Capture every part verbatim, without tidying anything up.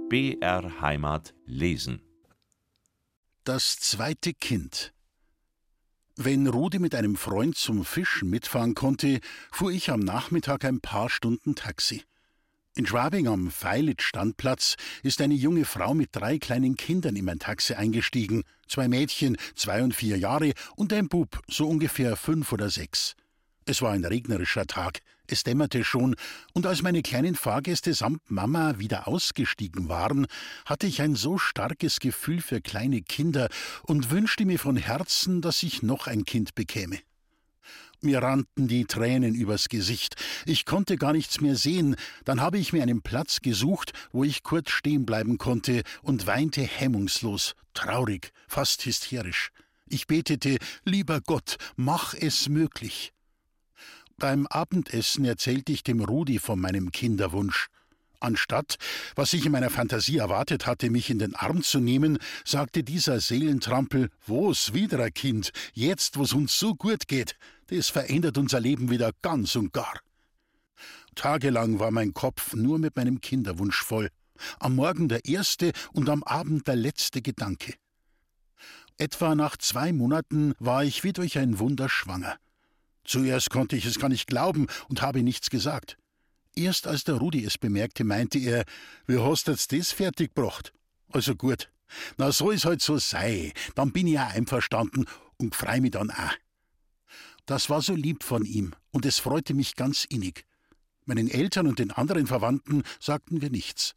B R Heimat lesen. Das zweite Kind. Wenn Rudi mit einem Freund zum Fischen mitfahren konnte, fuhr ich am Nachmittag ein paar Stunden Taxi. In Schwabing am Feilitz-Standplatz ist eine junge Frau mit drei kleinen Kindern in mein Taxi eingestiegen. Zwei Mädchen, zwei und vier Jahre, und ein Bub, so ungefähr fünf oder sechs. Es war ein regnerischer Tag, es dämmerte schon, und als meine kleinen Fahrgäste samt Mama wieder ausgestiegen waren, hatte ich ein so starkes Gefühl für kleine Kinder und wünschte mir von Herzen, dass ich noch ein Kind bekäme. Mir rannten die Tränen übers Gesicht. Ich konnte gar nichts mehr sehen. Dann habe ich mir einen Platz gesucht, wo ich kurz stehen bleiben konnte, und weinte hemmungslos, traurig, fast hysterisch. Ich betete: Lieber Gott, mach es möglich. Beim Abendessen erzählte ich dem Rudi von meinem Kinderwunsch. Anstatt, was ich in meiner Fantasie erwartet hatte, mich in den Arm zu nehmen, sagte dieser Seelentrampel: Wo's, wieder ein Kind, jetzt, wo's uns so gut geht, das verändert unser Leben wieder ganz und gar. Tagelang war mein Kopf nur mit meinem Kinderwunsch voll. Am Morgen der erste und am Abend der letzte Gedanke. Etwa nach zwei Monaten war ich wie durch ein Wunder schwanger. Zuerst konnte ich es gar nicht glauben und habe nichts gesagt. Erst als der Rudi es bemerkte, meinte er: Wie hast du jetzt das fertiggebracht? Also gut, na so ist halt so sei, dann bin ich auch einverstanden und freu mich dann auch. Das war so lieb von ihm und es freute mich ganz innig. Meinen Eltern und den anderen Verwandten sagten wir nichts.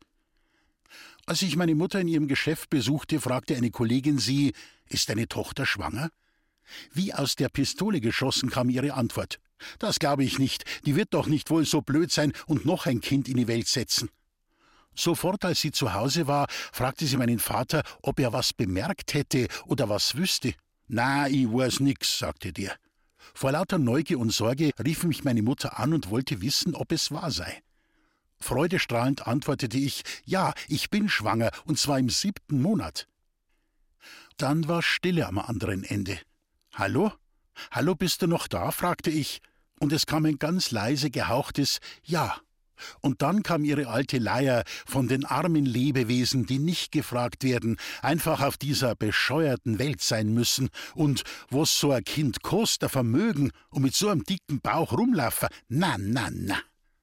Als ich meine Mutter in ihrem Geschäft besuchte, fragte eine Kollegin sie: Ist deine Tochter schwanger? Wie aus der Pistole geschossen kam ihre Antwort: Das glaube ich nicht, die wird doch nicht wohl so blöd sein und noch ein Kind in die Welt setzen. Sofort, als sie zu Hause war, fragte sie meinen Vater, ob er was bemerkt hätte oder was wüsste. »Na, ich weiß nix«, sagte der. Vor lauter Neugier und Sorge rief mich meine Mutter an und wollte wissen, ob es wahr sei. Freudestrahlend antwortete ich: »Ja, ich bin schwanger, und zwar im siebten Monat.« Dann war Stille am anderen Ende. »Hallo? Hallo, bist du noch da?« fragte ich, und es kam ein ganz leise, gehauchtes »Ja«. Und dann kam ihre alte Leier von den armen Lebewesen, die nicht gefragt werden, einfach auf dieser bescheuerten Welt sein müssen, und was so ein Kind kostet, ein Vermögen, und mit so einem dicken Bauch rumlaufen, na, na, na.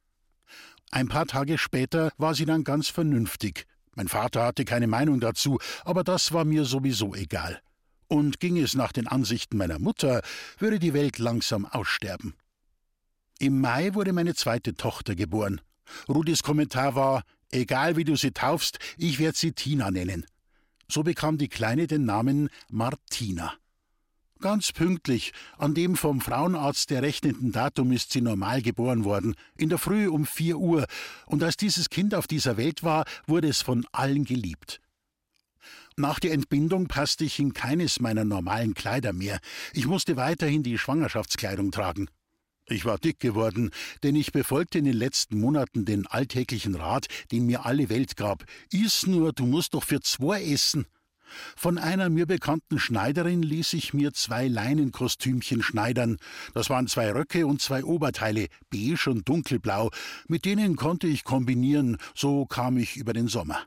Ein paar Tage später war sie dann ganz vernünftig. Mein Vater hatte keine Meinung dazu, aber das war mir sowieso egal. Und ging es nach den Ansichten meiner Mutter, würde die Welt langsam aussterben. Im Mai wurde meine zweite Tochter geboren. Rudis Kommentar war: Egal wie du sie taufst, ich werde sie Tina nennen. So bekam die Kleine den Namen Martina. Ganz pünktlich, an dem vom Frauenarzt errechneten Datum, ist sie normal geboren worden, in der Früh um vier Uhr, und als dieses Kind auf dieser Welt war, wurde es von allen geliebt. Nach der Entbindung passte ich in keines meiner normalen Kleider mehr. Ich musste weiterhin die Schwangerschaftskleidung tragen. Ich war dick geworden, denn ich befolgte in den letzten Monaten den alltäglichen Rat, den mir alle Welt gab: Iss nur, du musst doch für zwei essen. Von einer mir bekannten Schneiderin ließ ich mir zwei Leinenkostümchen schneidern. Das waren zwei Röcke und zwei Oberteile, beige und dunkelblau. Mit denen konnte ich kombinieren, so kam ich über den Sommer.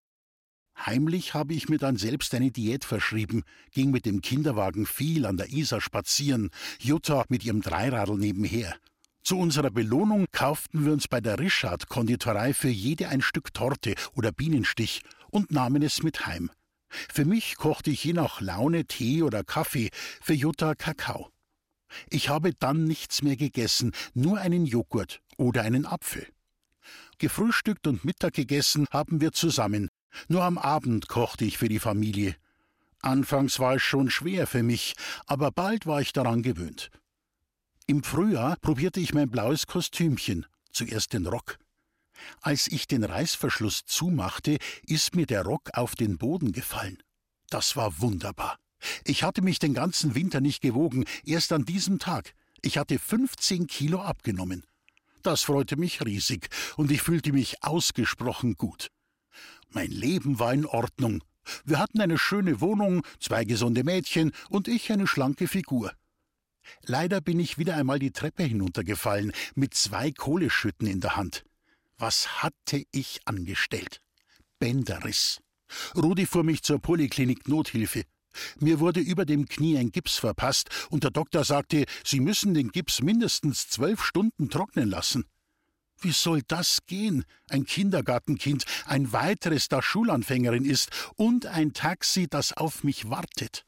Heimlich habe ich mir dann selbst eine Diät verschrieben, ging mit dem Kinderwagen viel an der Isar spazieren, Jutta mit ihrem Dreiradl nebenher. Zu unserer Belohnung kauften wir uns bei der Rischardt-Konditorei für jede ein Stück Torte oder Bienenstich und nahmen es mit heim. Für mich kochte ich je nach Laune Tee oder Kaffee, für Jutta Kakao. Ich habe dann nichts mehr gegessen, nur einen Joghurt oder einen Apfel. Gefrühstückt und Mittag gegessen haben wir zusammen. Nur am Abend kochte ich für die Familie. Anfangs war es schon schwer für mich, aber bald war ich daran gewöhnt. Im Frühjahr probierte ich mein blaues Kostümchen, zuerst den Rock. Als ich den Reißverschluss zumachte, ist mir der Rock auf den Boden gefallen. Das war wunderbar. Ich hatte mich den ganzen Winter nicht gewogen, erst an diesem Tag. Ich hatte fünfzehn Kilo abgenommen. Das freute mich riesig, und ich fühlte mich ausgesprochen gut. Mein Leben war in Ordnung. Wir hatten eine schöne Wohnung, zwei gesunde Mädchen und ich eine schlanke Figur. Leider bin ich wieder einmal die Treppe hinuntergefallen, mit zwei Kohleschütten in der Hand. Was hatte ich angestellt? Bänderriss. Rudi fuhr mich zur Poliklinik Nothilfe. Mir wurde über dem Knie ein Gips verpasst und der Doktor sagte, Sie müssen den Gips mindestens zwölf Stunden trocknen lassen. Wie soll das gehen? Ein Kindergartenkind, ein weiteres, das Schulanfängerin ist und ein Taxi, das auf mich wartet.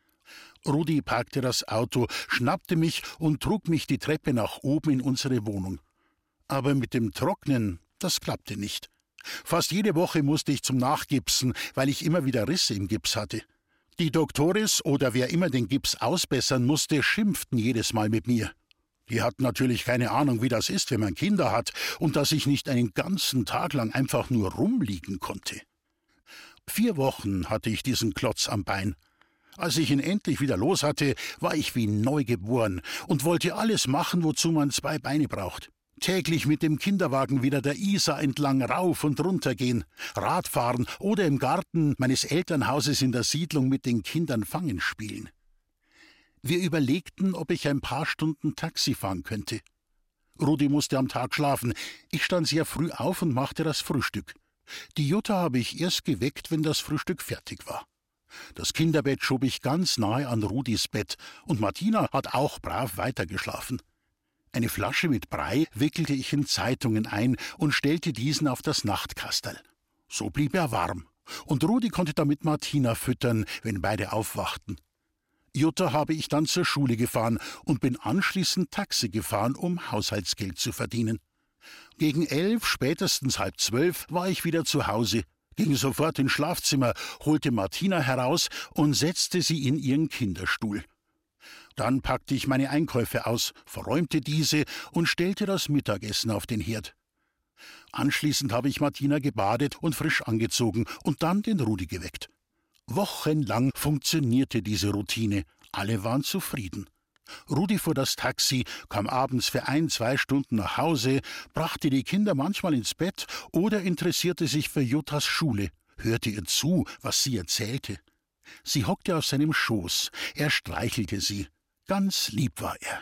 Rudi parkte das Auto, schnappte mich und trug mich die Treppe nach oben in unsere Wohnung. Aber mit dem Trocknen, das klappte nicht. Fast jede Woche musste ich zum Nachgipsen, weil ich immer wieder Risse im Gips hatte. Die Doktoris oder wer immer den Gips ausbessern musste, schimpften jedes Mal mit mir. Die hatten natürlich keine Ahnung, wie das ist, wenn man Kinder hat und dass ich nicht einen ganzen Tag lang einfach nur rumliegen konnte. Vier Wochen hatte ich diesen Klotz am Bein. Als ich ihn endlich wieder los hatte, war ich wie neugeboren und wollte alles machen, wozu man zwei Beine braucht. Täglich mit dem Kinderwagen wieder der Isar entlang rauf und runter gehen, Radfahren oder im Garten meines Elternhauses in der Siedlung mit den Kindern Fangen spielen. Wir überlegten, ob ich ein paar Stunden Taxi fahren könnte. Rudi musste am Tag schlafen. Ich stand sehr früh auf und machte das Frühstück. Die Jutta habe ich erst geweckt, wenn das Frühstück fertig war. Das Kinderbett schob ich ganz nahe an Rudis Bett und Martina hat auch brav weitergeschlafen. Eine Flasche mit Brei wickelte ich in Zeitungen ein und stellte diesen auf das Nachtkasterl. So blieb er warm. Und Rudi konnte damit Martina füttern, wenn beide aufwachten. Jutta habe ich dann zur Schule gefahren und bin anschließend Taxi gefahren, um Haushaltsgeld zu verdienen. Gegen elf, spätestens halb zwölf, war ich wieder zu Hause, ging sofort ins Schlafzimmer, holte Martina heraus und setzte sie in ihren Kinderstuhl. Dann packte ich meine Einkäufe aus, verräumte diese und stellte das Mittagessen auf den Herd. Anschließend habe ich Martina gebadet und frisch angezogen und dann den Rudi geweckt. Wochenlang funktionierte diese Routine. Alle waren zufrieden. Rudi fuhr das Taxi, kam abends für ein, zwei Stunden nach Hause, brachte die Kinder manchmal ins Bett oder interessierte sich für Juttas Schule, hörte ihr zu, was sie erzählte. Sie hockte auf seinem Schoß, er streichelte sie. Ganz lieb war er.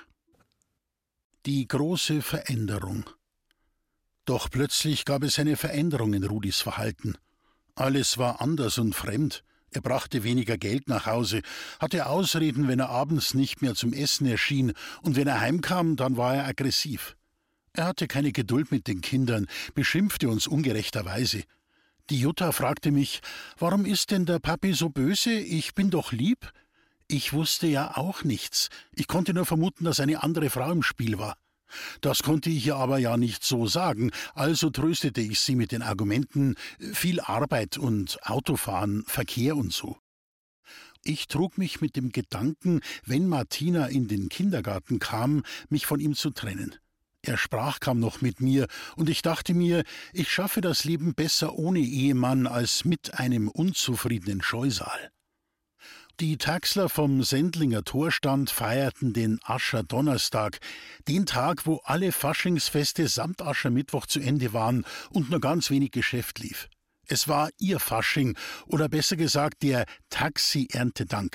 Die große Veränderung. Doch plötzlich gab es eine Veränderung in Rudis Verhalten. Alles war anders und fremd. Er brachte weniger Geld nach Hause, hatte Ausreden, wenn er abends nicht mehr zum Essen erschien, und wenn er heimkam, dann war er aggressiv. Er hatte keine Geduld mit den Kindern, beschimpfte uns ungerechterweise. Die Jutta fragte mich, warum ist denn der Papi so böse? Ich bin doch lieb. Ich wusste ja auch nichts. Ich konnte nur vermuten, dass eine andere Frau im Spiel war. Das konnte ich ihr aber ja nicht so sagen, also tröstete ich sie mit den Argumenten, viel Arbeit und Autofahren, Verkehr und so. Ich trug mich mit dem Gedanken, wenn Martina in den Kindergarten kam, mich von ihm zu trennen. Er sprach kaum noch mit mir, und ich dachte mir, ich schaffe das Leben besser ohne Ehemann als mit einem unzufriedenen Scheusal. Die Taxler vom Sendlinger Torstand feierten den Ascherdonnerstag, den Tag, wo alle Faschingsfeste samt Aschermittwoch zu Ende waren und nur ganz wenig Geschäft lief. Es war ihr Fasching, oder besser gesagt der Taxi-Erntedank.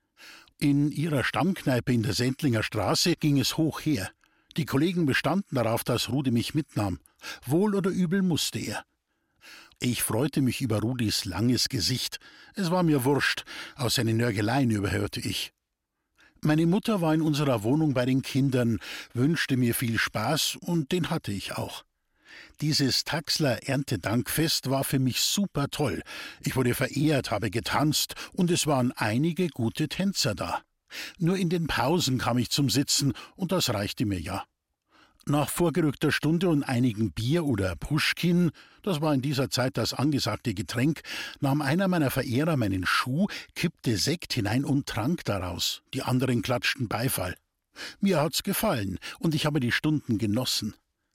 In ihrer Stammkneipe in der Sendlinger Straße ging es hoch her. Die Kollegen bestanden darauf, dass Rudi mich mitnahm. Wohl oder übel musste er. Ich freute mich über Rudis langes Gesicht. Es war mir wurscht, aus seinen Nörgeleien überhörte ich. Meine Mutter war in unserer Wohnung bei den Kindern, wünschte mir viel Spaß und den hatte ich auch. Dieses Taxler-Erntedankfest war für mich super toll. Ich wurde verehrt, habe getanzt und es waren einige gute Tänzer da. Nur in den Pausen kam ich zum Sitzen und das reichte mir ja. Nach vorgerückter Stunde und einigen Bier oder Puschkin, das war in dieser Zeit das angesagte Getränk, nahm einer meiner Verehrer meinen Schuh, kippte Sekt hinein und trank daraus. Die anderen klatschten Beifall. Mir hat's gefallen und ich habe die Stunden genossen.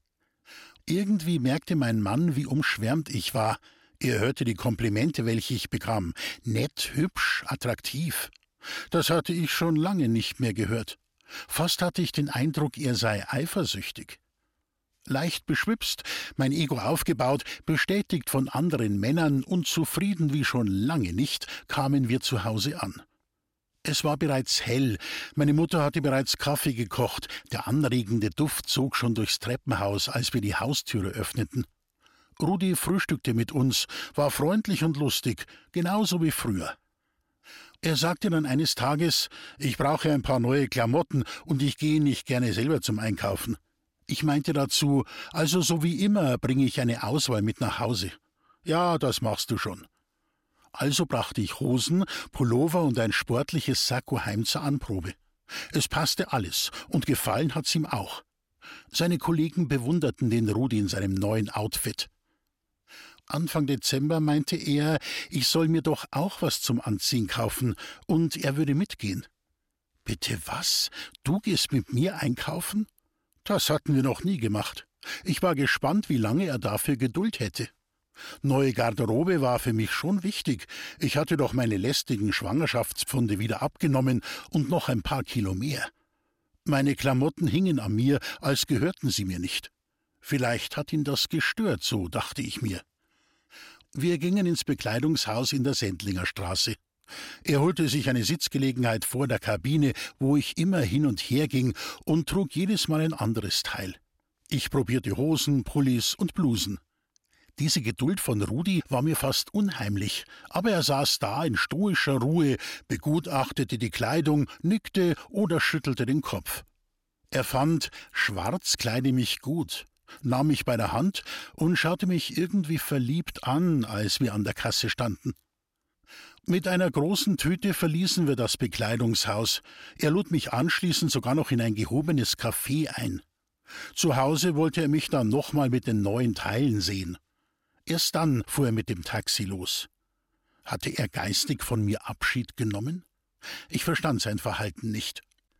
Irgendwie merkte mein Mann, wie umschwärmt ich war. Er hörte die Komplimente, welche ich bekam. Nett, hübsch, attraktiv. Das hatte ich schon lange nicht mehr gehört. Fast hatte ich den Eindruck, er sei eifersüchtig. Leicht beschwipst, mein Ego aufgebaut, bestätigt von anderen Männern und zufrieden wie schon lange nicht, kamen wir zu Hause an. Es war bereits hell, meine Mutter hatte bereits Kaffee gekocht, der anregende Duft zog schon durchs Treppenhaus, als wir die Haustüre öffneten. Rudi frühstückte mit uns, war freundlich und lustig, genauso wie früher. Er sagte dann eines Tages, ich brauche ein paar neue Klamotten und ich gehe nicht gerne selber zum Einkaufen. Ich meinte dazu, also so wie immer bringe ich eine Auswahl mit nach Hause. Ja, das machst du schon. Also brachte ich Hosen, Pullover und ein sportliches Sakko heim zur Anprobe. Es passte alles und gefallen hat's ihm auch. Seine Kollegen bewunderten den Rudi in seinem neuen Outfit. Anfang Dezember meinte er, ich soll mir doch auch was zum Anziehen kaufen und er würde mitgehen. Bitte was? Du gehst mit mir einkaufen? Das hatten wir noch nie gemacht. Ich war gespannt, wie lange er dafür Geduld hätte. Neue Garderobe war für mich schon wichtig. Ich hatte doch meine lästigen Schwangerschaftspfunde wieder abgenommen und noch ein paar Kilo mehr. Meine Klamotten hingen an mir, als gehörten sie mir nicht. Vielleicht hat ihn das gestört, so dachte ich mir. Wir gingen ins Bekleidungshaus in der Sendlinger Straße. Er holte sich eine Sitzgelegenheit vor der Kabine, wo ich immer hin und her ging und trug jedes Mal ein anderes Teil. Ich probierte Hosen, Pullis und Blusen. Diese Geduld von Rudi war mir fast unheimlich, aber er saß da in stoischer Ruhe, begutachtete die Kleidung, nickte oder schüttelte den Kopf. Er fand, schwarz kleide mich gut, nahm mich bei der Hand und schaute mich irgendwie verliebt an, als wir an der Kasse standen. Mit einer großen Tüte verließen wir das Bekleidungshaus. Er lud mich anschließend sogar noch in ein gehobenes Café ein. Zu Hause wollte er mich dann nochmal mit den neuen Teilen sehen. Erst dann fuhr er mit dem Taxi los. Hatte er geistig von mir Abschied genommen? Ich verstand sein Verhalten nicht.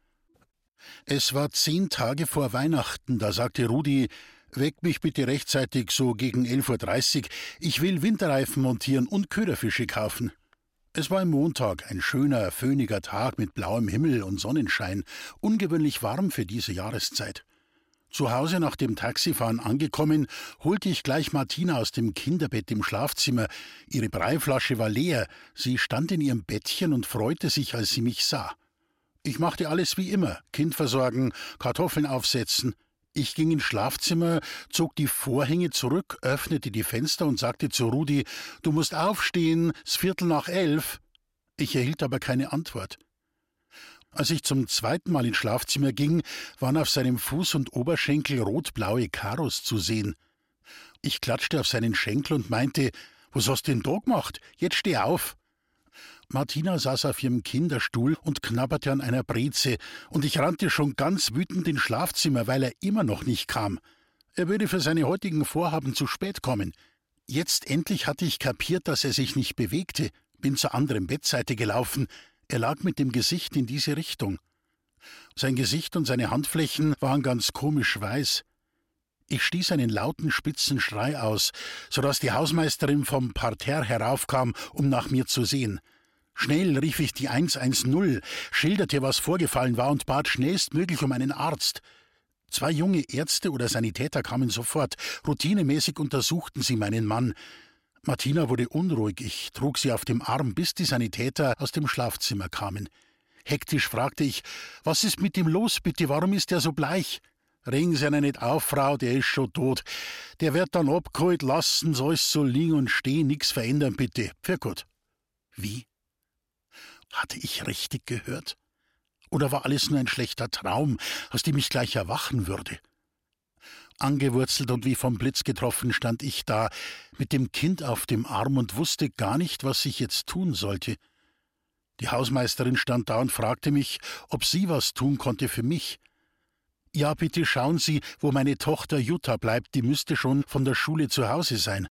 Es war zehn Tage vor Weihnachten, da sagte Rudi, »Weck mich bitte rechtzeitig, so gegen elf Uhr dreißig, ich will Winterreifen montieren und Köderfische kaufen.« Es war ein Montag, ein schöner, föhniger Tag mit blauem Himmel und Sonnenschein, ungewöhnlich warm für diese Jahreszeit. Zu Hause nach dem Taxifahren angekommen, holte ich gleich Martina aus dem Kinderbett im Schlafzimmer. Ihre Breiflasche war leer, sie stand in ihrem Bettchen und freute sich, als sie mich sah. Ich machte alles wie immer, Kind versorgen, Kartoffeln aufsetzen. Ich ging ins Schlafzimmer, zog die Vorhänge zurück, öffnete die Fenster und sagte zu Rudi, »Du musst aufstehen, es Viertel nach elf.« Ich erhielt aber keine Antwort. Als ich zum zweiten Mal ins Schlafzimmer ging, waren auf seinem Fuß und Oberschenkel rot-blaue Karos zu sehen. Ich klatschte auf seinen Schenkel und meinte, »Was hast du denn da gemacht? Jetzt steh auf!« Martina saß auf ihrem Kinderstuhl und knabberte an einer Breze, und ich rannte schon ganz wütend ins Schlafzimmer, weil er immer noch nicht kam. Er würde für seine heutigen Vorhaben zu spät kommen. Jetzt endlich hatte ich kapiert, dass er sich nicht bewegte, bin zur anderen Bettseite gelaufen. Er lag mit dem Gesicht in diese Richtung. Sein Gesicht und seine Handflächen waren ganz komisch weiß. Ich stieß einen lauten, spitzen Schrei aus, so dass die Hausmeisterin vom Parterre heraufkam, um nach mir zu sehen. Schnell rief ich die eins eins null, schilderte, was vorgefallen war und bat schnellstmöglich um einen Arzt. Zwei junge Ärzte oder Sanitäter kamen sofort. Routinemäßig untersuchten sie meinen Mann. Martina wurde unruhig. Ich trug sie auf dem Arm, bis die Sanitäter aus dem Schlafzimmer kamen. Hektisch fragte ich, »Was ist mit ihm los, bitte? Warum ist er so bleich?« »Regen Sie ihn nicht auf, Frau, der ist schon tot. Der wird dann abgeholt, lassen, soll's so liegen und stehen, nix verändern, bitte. Für gut.« Wie? Hatte ich richtig gehört? Oder war alles nur ein schlechter Traum, aus dem ich gleich erwachen würde? Angewurzelt und wie vom Blitz getroffen stand ich da, mit dem Kind auf dem Arm und wusste gar nicht, was ich jetzt tun sollte. Die Hausmeisterin stand da und fragte mich, ob sie was tun konnte für mich. »Ja, bitte schauen Sie, wo meine Tochter Jutta bleibt, die müsste schon von der Schule zu Hause sein.«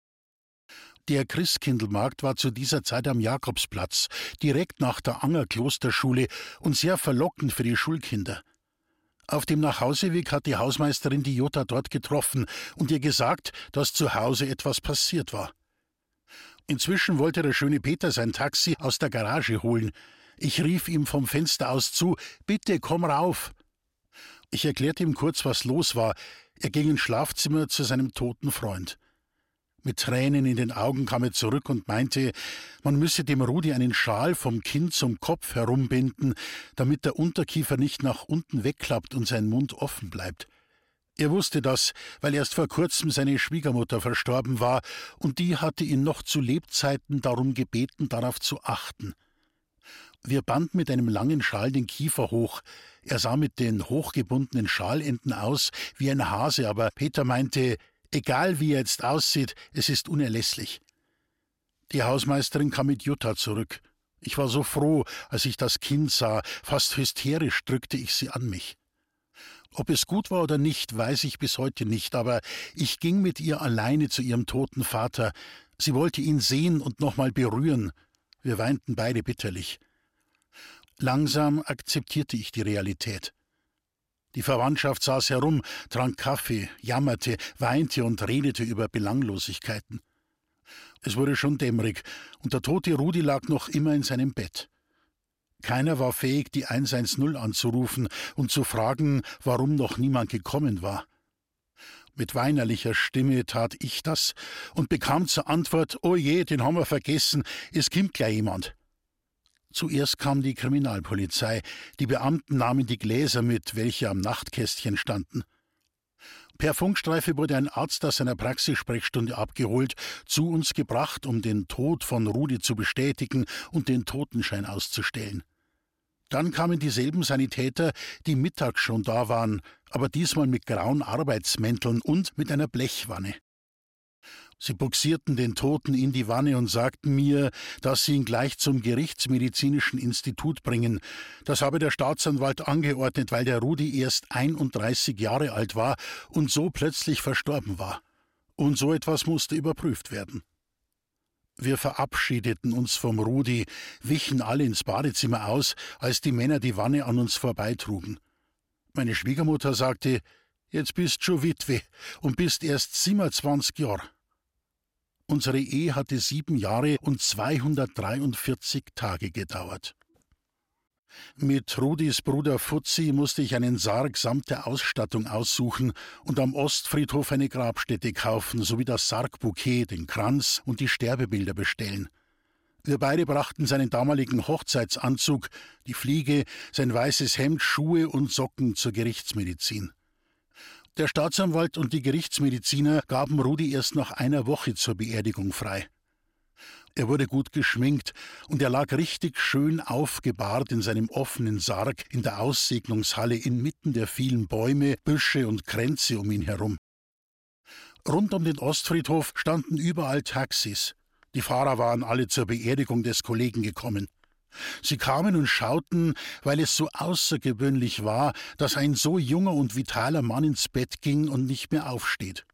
Der Christkindlmarkt war zu dieser Zeit am Jakobsplatz, direkt nach der Anger-Klosterschule und sehr verlockend für die Schulkinder. Auf dem Nachhauseweg hat die Hausmeisterin die Jutta dort getroffen und ihr gesagt, dass zu Hause etwas passiert war. Inzwischen wollte der schöne Peter sein Taxi aus der Garage holen. Ich rief ihm vom Fenster aus zu, »Bitte, komm rauf!« Ich erklärte ihm kurz, was los war. Er ging ins Schlafzimmer zu seinem toten Freund. Mit Tränen in den Augen kam er zurück und meinte, man müsse dem Rudi einen Schal vom Kinn zum Kopf herumbinden, damit der Unterkiefer nicht nach unten wegklappt und sein Mund offen bleibt. Er wusste das, weil erst vor kurzem seine Schwiegermutter verstorben war, und die hatte ihn noch zu Lebzeiten darum gebeten, darauf zu achten. Wir banden mit einem langen Schal den Kiefer hoch. Er sah mit den hochgebundenen Schalenden aus wie ein Hase, aber Peter meinte, egal wie er jetzt aussieht, es ist unerlässlich. Die Hausmeisterin kam mit Jutta zurück. Ich war so froh, als ich das Kind sah, fast hysterisch drückte ich sie an mich. Ob es gut war oder nicht, weiß ich bis heute nicht, aber ich ging mit ihr alleine zu ihrem toten Vater. Sie wollte ihn sehen und nochmal berühren. Wir weinten beide bitterlich. Langsam akzeptierte ich die Realität. Die Verwandtschaft saß herum, trank Kaffee, jammerte, weinte und redete über Belanglosigkeiten. Es wurde schon dämmerig, und der tote Rudi lag noch immer in seinem Bett. Keiner war fähig, die eins eins null anzurufen und zu fragen, warum noch niemand gekommen war. Mit weinerlicher Stimme tat ich das und bekam zur Antwort, »Oh je, den haben wir vergessen, es kommt gleich jemand.« Zuerst kam die Kriminalpolizei. Die Beamten nahmen die Gläser mit, welche am Nachtkästchen standen. Per Funkstreife wurde ein Arzt aus seiner Praxissprechstunde abgeholt, zu uns gebracht, um den Tod von Rudi zu bestätigen und den Totenschein auszustellen. Dann kamen dieselben Sanitäter, die mittags schon da waren, aber diesmal mit grauen Arbeitsmänteln und mit einer Blechwanne. Sie buxierten den Toten in die Wanne und sagten mir, dass sie ihn gleich zum Gerichtsmedizinischen Institut bringen. Das habe der Staatsanwalt angeordnet, weil der Rudi erst einunddreißig Jahre alt war und so plötzlich verstorben war. Und so etwas musste überprüft werden. Wir verabschiedeten uns vom Rudi, wichen alle ins Badezimmer aus, als die Männer die Wanne an uns vorbeitrugen. Meine Schwiegermutter sagte, »Jetzt bist schon Witwe und bist erst siebenundzwanzig Jahre.« Unsere Ehe hatte sieben Jahre und zweihundertdreiundvierzig Tage gedauert. Mit Rudis Bruder Fuzzi musste ich einen Sarg samt der Ausstattung aussuchen und am Ostfriedhof eine Grabstätte kaufen, sowie das Sargbouquet, den Kranz und die Sterbebilder bestellen. Wir beide brachten seinen damaligen Hochzeitsanzug, die Fliege, sein weißes Hemd, Schuhe und Socken zur Gerichtsmedizin. Der Staatsanwalt und die Gerichtsmediziner gaben Rudi erst nach einer Woche zur Beerdigung frei. Er wurde gut geschminkt und er lag richtig schön aufgebahrt in seinem offenen Sarg in der Aussegnungshalle inmitten der vielen Bäume, Büsche und Kränze um ihn herum. Rund um den Ostfriedhof standen überall Taxis. Die Fahrer waren alle zur Beerdigung des Kollegen gekommen. Sie kamen und schauten, weil es so außergewöhnlich war, dass ein so junger und vitaler Mann ins Bett ging und nicht mehr aufsteht.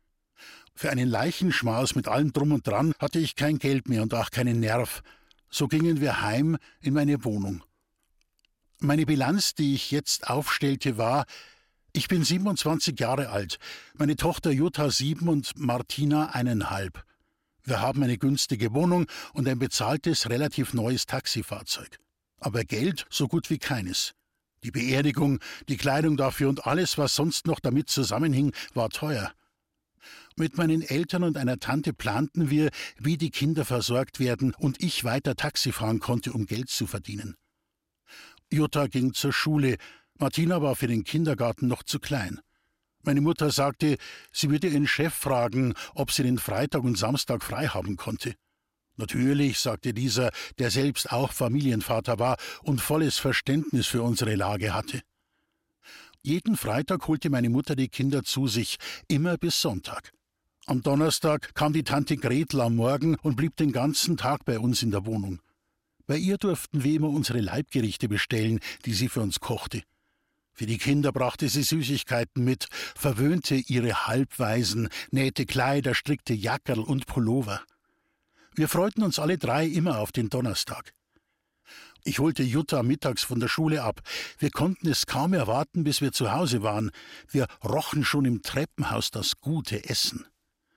Für einen Leichenschmaus mit allem Drum und Dran hatte ich kein Geld mehr und auch keinen Nerv. So gingen wir heim in meine Wohnung. Meine Bilanz, die ich jetzt aufstellte, war: Ich bin siebenundzwanzig Jahre alt, meine Tochter Jutta sieben und Martina eineinhalb. Wir haben eine günstige Wohnung und ein bezahltes, relativ neues Taxifahrzeug. Aber Geld so gut wie keines. Die Beerdigung, die Kleidung dafür und alles, was sonst noch damit zusammenhing, war teuer. Mit meinen Eltern und einer Tante planten wir, wie die Kinder versorgt werden und ich weiter Taxi fahren konnte, um Geld zu verdienen. Jutta ging zur Schule, Martina war für den Kindergarten noch zu klein. Meine Mutter sagte, sie würde ihren Chef fragen, ob sie den Freitag und Samstag frei haben konnte. Natürlich, sagte dieser, der selbst auch Familienvater war und volles Verständnis für unsere Lage hatte. Jeden Freitag holte meine Mutter die Kinder zu sich, immer bis Sonntag. Am Donnerstag kam die Tante Gretel am Morgen und blieb den ganzen Tag bei uns in der Wohnung. Bei ihr durften wir immer unsere Leibgerichte bestellen, die sie für uns kochte. Für die Kinder brachte sie Süßigkeiten mit, verwöhnte ihre Halbwaisen, nähte Kleider, strickte Jackerl und Pullover. Wir freuten uns alle drei immer auf den Donnerstag. Ich holte Jutta mittags von der Schule ab. Wir konnten es kaum erwarten, bis wir zu Hause waren. Wir rochen schon im Treppenhaus das gute Essen.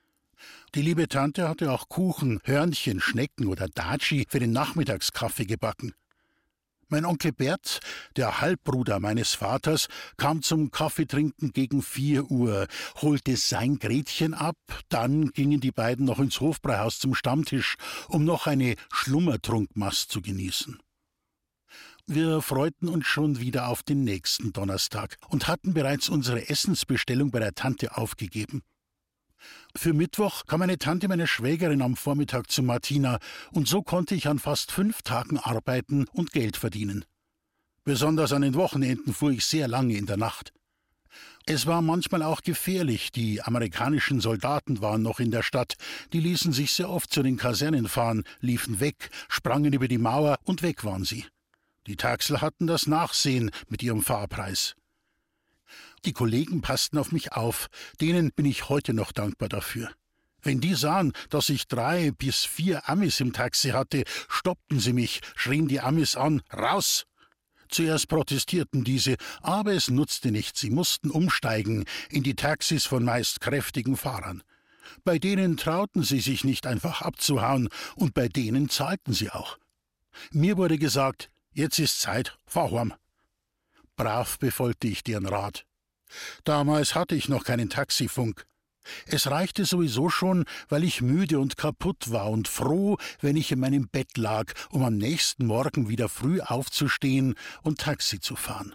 Die liebe Tante hatte auch Kuchen, Hörnchen, Schnecken oder Datschi für den Nachmittagskaffee gebacken. Mein Onkel Bert, der Halbbruder meines Vaters, kam zum Kaffeetrinken gegen vier Uhr, holte sein Gretchen ab, dann gingen die beiden noch ins Hofbräuhaus zum Stammtisch, um noch eine Schlummertrunkmast zu genießen. Wir freuten uns schon wieder auf den nächsten Donnerstag und hatten bereits unsere Essensbestellung bei der Tante aufgegeben. Für Mittwoch kam eine Tante meiner Schwägerin am Vormittag zu Martina, und so konnte ich an fast fünf Tagen arbeiten und Geld verdienen. Besonders an den Wochenenden fuhr ich sehr lange in der Nacht. Es war manchmal auch gefährlich, die amerikanischen Soldaten waren noch in der Stadt, die ließen sich sehr oft zu den Kasernen fahren, liefen weg, sprangen über die Mauer und weg waren sie. Die Taxler hatten das Nachsehen mit ihrem Fahrpreis. Die Kollegen passten auf mich auf, denen bin ich heute noch dankbar dafür. Wenn die sahen, dass ich drei bis vier Amis im Taxi hatte, stoppten sie mich, schrien die Amis an, raus! Zuerst protestierten diese, aber es nutzte nichts, sie mussten umsteigen in die Taxis von meist kräftigen Fahrern. Bei denen trauten sie sich nicht einfach abzuhauen, und bei denen zahlten sie auch. Mir wurde gesagt, jetzt ist Zeit, fahr heim. Brav befolgte ich deren Rat. Damals hatte ich noch keinen Taxifunk. Es reichte sowieso schon, weil ich müde und kaputt war und froh, wenn ich in meinem Bett lag, um am nächsten Morgen wieder früh aufzustehen und Taxi zu fahren.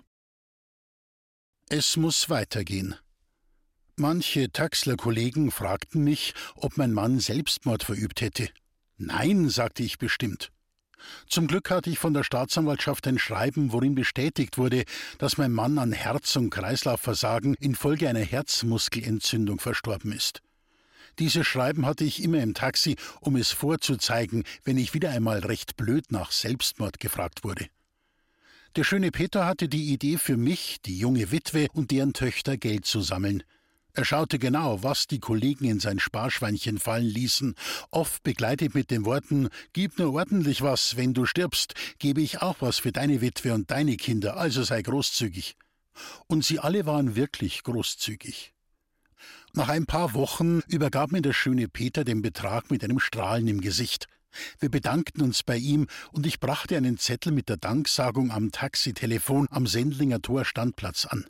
Es muss weitergehen. Manche Taxlerkollegen fragten mich, ob mein Mann Selbstmord verübt hätte. Nein, sagte ich bestimmt. Zum Glück hatte ich von der Staatsanwaltschaft ein Schreiben, worin bestätigt wurde, dass mein Mann an Herz- und Kreislaufversagen infolge einer Herzmuskelentzündung verstorben ist. Dieses Schreiben hatte ich immer im Taxi, um es vorzuzeigen, wenn ich wieder einmal recht blöd nach Selbstmord gefragt wurde. Der schöne Peter hatte die Idee, für mich, die junge Witwe und deren Töchter Geld zu sammeln. Er schaute genau, was die Kollegen in sein Sparschweinchen fallen ließen, oft begleitet mit den Worten, »Gib nur ordentlich was, wenn du stirbst, gebe ich auch was für deine Witwe und deine Kinder, also sei großzügig.« Und sie alle waren wirklich großzügig. Nach ein paar Wochen übergab mir der schöne Peter den Betrag mit einem Strahlen im Gesicht. Wir bedankten uns bei ihm, und ich brachte einen Zettel mit der Danksagung am Taxitelefon am Sendlinger Tor Standplatz an.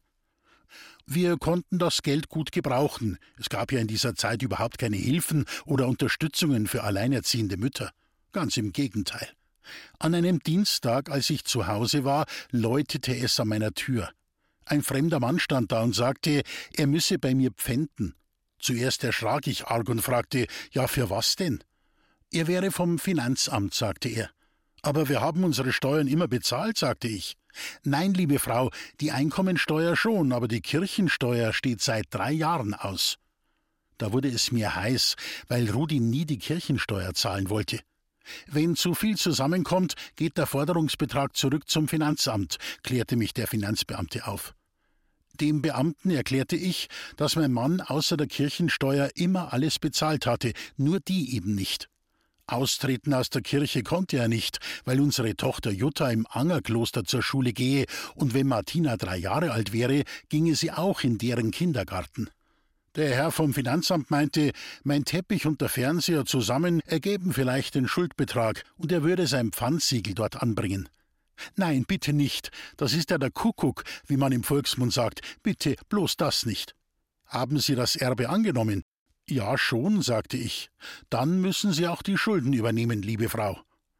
Wir konnten das Geld gut gebrauchen. Es gab ja in dieser Zeit überhaupt keine Hilfen oder Unterstützungen für alleinerziehende Mütter. Ganz im Gegenteil. An einem Dienstag, als ich zu Hause war, läutete es an meiner Tür. Ein fremder Mann stand da und sagte, er müsse bei mir pfänden. Zuerst erschrak ich arg und fragte, ja, für was denn? Er wäre vom Finanzamt, sagte er. Aber wir haben unsere Steuern immer bezahlt, sagte ich. Nein, liebe Frau, die Einkommensteuer schon, aber die Kirchensteuer steht seit drei Jahren aus. Da wurde es mir heiß, weil Rudi nie die Kirchensteuer zahlen wollte. Wenn zu viel zusammenkommt, geht der Forderungsbetrag zurück zum Finanzamt, klärte mich der Finanzbeamte auf. Dem Beamten erklärte ich, dass mein Mann außer der Kirchensteuer immer alles bezahlt hatte, nur die eben nicht. Austreten aus der Kirche konnte er nicht, weil unsere Tochter Jutta im Angerkloster zur Schule gehe, und wenn Martina drei Jahre alt wäre, ginge sie auch in deren Kindergarten. Der Herr vom Finanzamt meinte, mein Teppich und der Fernseher zusammen ergäben vielleicht den Schuldbetrag, und er würde sein Pfandsiegel dort anbringen. Nein, bitte nicht, das ist ja der Kuckuck, wie man im Volksmund sagt, bitte bloß das nicht. Haben Sie das Erbe angenommen? Ja, schon, sagte ich. Dann müssen Sie auch die Schulden übernehmen, liebe Frau.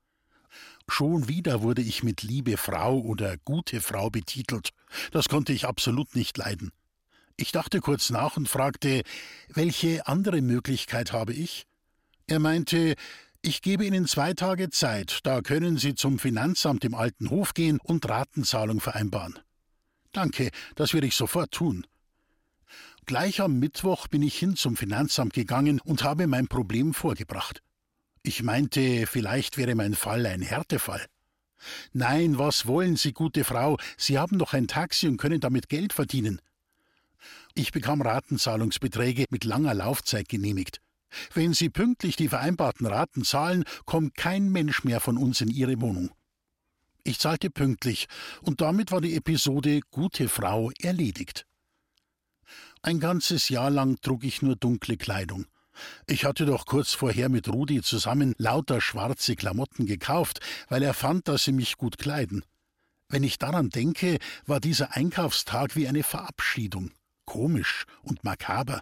Schon wieder wurde ich mit liebe Frau oder gute Frau betitelt. Das konnte ich absolut nicht leiden. Ich dachte kurz nach und fragte, welche andere Möglichkeit habe ich? Er meinte, ich gebe Ihnen zwei Tage Zeit, da können Sie zum Finanzamt im Alten Hof gehen und Ratenzahlung vereinbaren. Danke, das werde ich sofort tun. Gleich am Mittwoch bin ich hin zum Finanzamt gegangen und habe mein Problem vorgebracht. Ich meinte, vielleicht wäre mein Fall ein Härtefall. Nein, was wollen Sie, gute Frau? Sie haben doch ein Taxi und können damit Geld verdienen. Ich bekam Ratenzahlungsbeträge mit langer Laufzeit genehmigt. Wenn Sie pünktlich die vereinbarten Raten zahlen, kommt kein Mensch mehr von uns in Ihre Wohnung. Ich zahlte pünktlich, und damit war die Episode »Gute Frau« erledigt. Ein ganzes Jahr lang trug ich nur dunkle Kleidung. Ich hatte doch kurz vorher mit Rudi zusammen lauter schwarze Klamotten gekauft, weil er fand, dass sie mich gut kleiden. Wenn ich daran denke, war dieser Einkaufstag wie eine Verabschiedung. Komisch und makaber.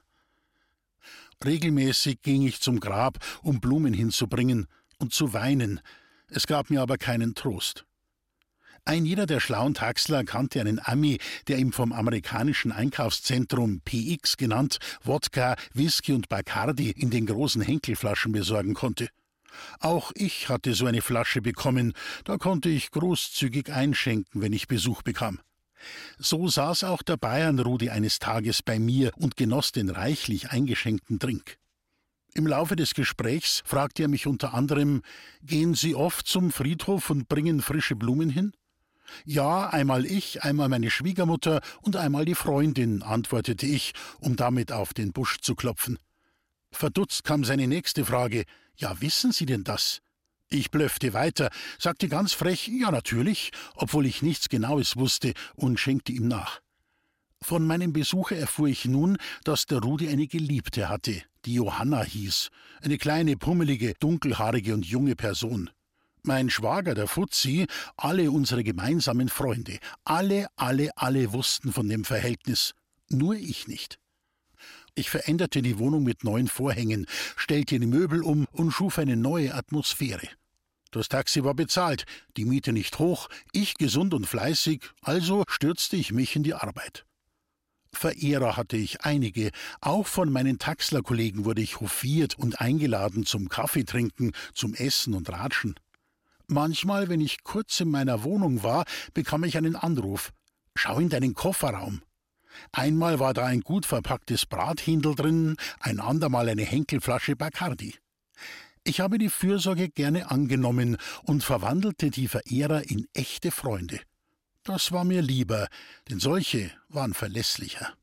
Regelmäßig ging ich zum Grab, um Blumen hinzubringen und zu weinen. Es gab mir aber keinen Trost. Ein jeder der schlauen Taxler kannte einen Ami, der ihm vom amerikanischen Einkaufszentrum P X genannt Wodka, Whisky und Bacardi in den großen Henkelflaschen besorgen konnte. Auch ich hatte so eine Flasche bekommen, da konnte ich großzügig einschenken, wenn ich Besuch bekam. So saß auch der Bayern-Rudi eines Tages bei mir und genoss den reichlich eingeschenkten Trink. Im Laufe des Gesprächs fragte er mich unter anderem: »Gehen Sie oft zum Friedhof und bringen frische Blumen hin?« »Ja, einmal ich, einmal meine Schwiegermutter und einmal die Freundin«, antwortete ich, um damit auf den Busch zu klopfen. Verdutzt kam seine nächste Frage: »Ja, wissen Sie denn das?« Ich blöffte weiter, sagte ganz frech: »Ja, natürlich«, obwohl ich nichts Genaues wusste, und schenkte ihm nach. Von meinem Besucher erfuhr ich nun, dass der Rudi eine Geliebte hatte, die Johanna hieß, eine kleine, pummelige, dunkelhaarige und junge Person. Mein Schwager, der Fuzzi, alle unsere gemeinsamen Freunde, alle, alle, alle wussten von dem Verhältnis, nur ich nicht. Ich veränderte die Wohnung mit neuen Vorhängen, stellte die Möbel um und schuf eine neue Atmosphäre. Das Taxi war bezahlt, die Miete nicht hoch, ich gesund und fleißig, also stürzte ich mich in die Arbeit. Verehrer hatte ich einige, auch von meinen Taxlerkollegen wurde ich hofiert und eingeladen zum Kaffeetrinken, zum Essen und Ratschen. Manchmal, wenn ich kurz in meiner Wohnung war, bekam ich einen Anruf: »Schau in deinen Kofferraum.« Einmal war da ein gut verpacktes Brathändel drin, ein andermal eine Henkelflasche Bacardi. Ich habe die Fürsorge gerne angenommen und verwandelte die Verehrer in echte Freunde. Das war mir lieber, denn solche waren verlässlicher.